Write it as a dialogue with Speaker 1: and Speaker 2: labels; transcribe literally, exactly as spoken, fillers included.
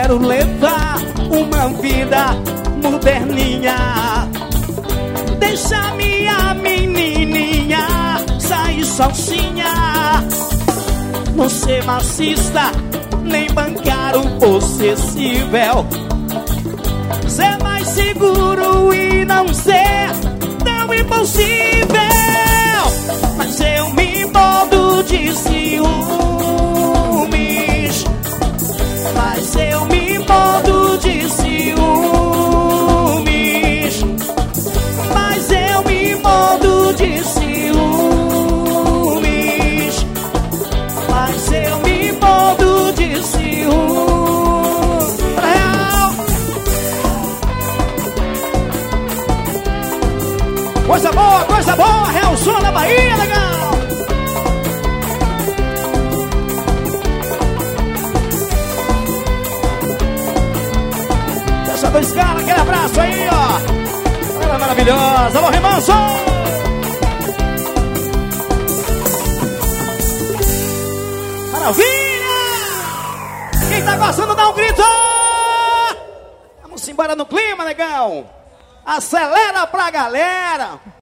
Speaker 1: quero levar uma vida moderninha. Deixa minha menininha sair sozinha. Não ser machista, nem bancar um possessível. Ser mais seguro e não ser tão impossível. Mas eu me mordo de ciúmes. Mas eu me mordo de ciúmes. Mas eu me mordo de ciúmes. Mas eu me mordo de ciúmes. Coisa boa, coisa boa, Real Sul da Bahia, legal! Deixa dois caras, aquele abraço aí, ó! Ela é maravilhosa, alô, Remanso! Maravilha! Quem tá gostando, dá um grito! Vamos embora no clima, negão! Acelera pra galera!